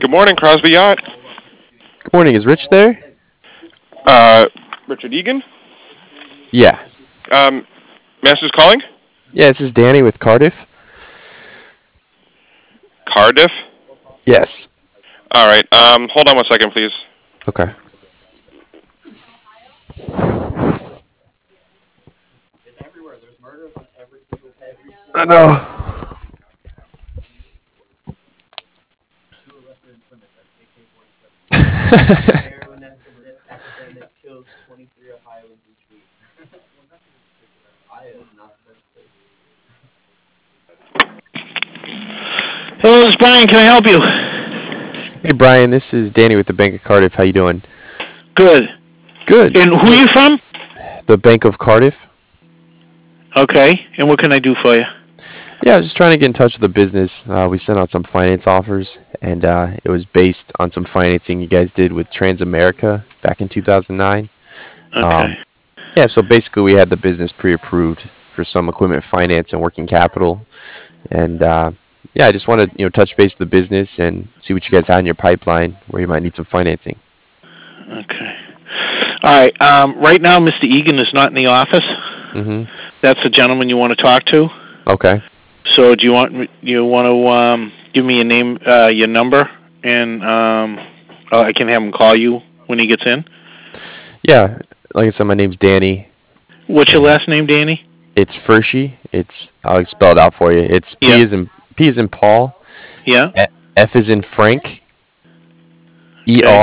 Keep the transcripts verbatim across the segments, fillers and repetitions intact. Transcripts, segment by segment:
Good morning, Crosby Yacht. Good morning. Is Rich there? Uh, Richard Egan. Yeah. Um, Master's calling. Yeah, this is Danny with Cardiff. Cardiff. Yes. All right. Um, hold on one second, please. Okay. I know. Hello, this is Brian. Can I help you? Hey, Brian. This is Danny with the Bank of Cardiff. How you doing? Good. Good. And who are you from? The Bank of Cardiff. Okay. And what can I do for you? Yeah, I was just trying to get in touch with the business. Uh, we sent out some finance offers, and uh, it was based on some financing you guys did with Transamerica back in two thousand nine. Okay. Um, yeah, so basically we had the business pre-approved for some equipment finance and working capital. And uh, yeah, I just want to you know touch base with the business and see what you guys had in your pipeline where you might need some financing. Okay. All right. Um, right now, Mister Egan is not in the office. Mm-hmm. That's the gentleman you want to talk to. Okay. So, do you want you want to um, give me your name, uh, your number, and um, uh, I can have him call you when he gets in. Yeah, like I said, my name's Danny. What's your last name, Danny? It's Fershi. It's I'll spell it out for you. It's P Yeah. is in P is in Paul. Yeah. F is in Frank. E Okay. R.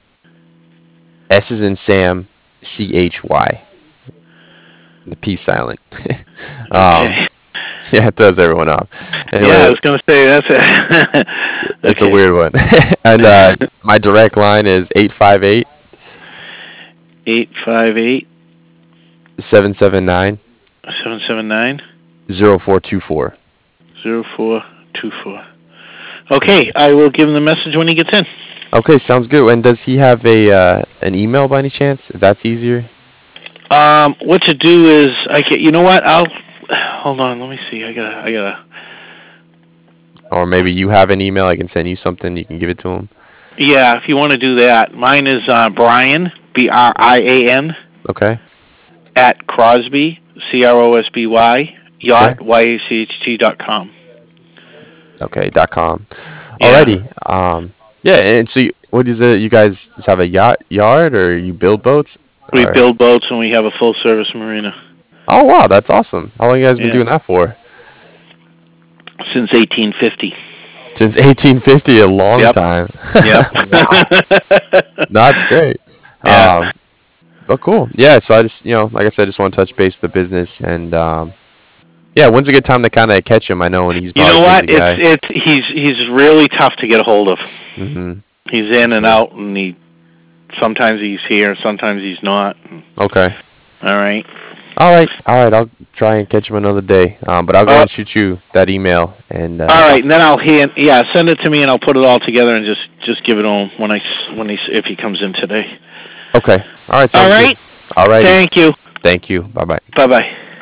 S is in Sam. C H Y. The P silent. um, Okay. yeah, it throws everyone off. Anyway, Yeah, I was gonna say that's it. it's a Okay. weird one. And uh, my direct line is eight five eight, Eight five eight seven seven nine, seven seven nine zero four two four. zero four two four. Okay, I will give him the message when he gets in. Okay, sounds good. And does he have a uh, an email by any chance? If that's easier. Um, what to do is I can. You know what? I'll hold on. Let me see. I gotta. I gotta. Or maybe you have an email. I can send you something. You can give it to him. Yeah, if you want to do that, mine is uh, Brian B R I A N Okay. at Crosby C R O S B Y yacht Okay. Y A C H T dot com. Okay. Dot com. Yeah, Alrighty. Um. Yeah. And so, you, what is it? You guys just have a yacht yard, or you build boats? we Or build boats and we have a full service marina. oh wow, that's awesome. How long you guys been Yeah, doing that for? since eighteen fifty. Since eighteen fifty, a long Yep. time. Yep. Wow. That's great. Yeah. Um. But cool. Yeah. So I just you know like I said, I just want to touch base with the business and um. Yeah. When's a good time to kind of catch him? I know when he's You probably know a busy what? It's guy. it's he's he's really tough to get a hold of. Mm-hmm. He's in and Sure. out, and he sometimes he's here, sometimes he's not. Okay. All right. All right. All right. I'll try and catch him another day. Um, but I'll go Uh, and shoot you that email and uh, all go right, and from then I'll hand yeah send it to me, and I'll put it all together and just just give it to him when I s- when he s- if he comes in today. there. Okay. All right. All Sounds good. right. All righty. Thank you. Thank you. Bye bye. Bye bye.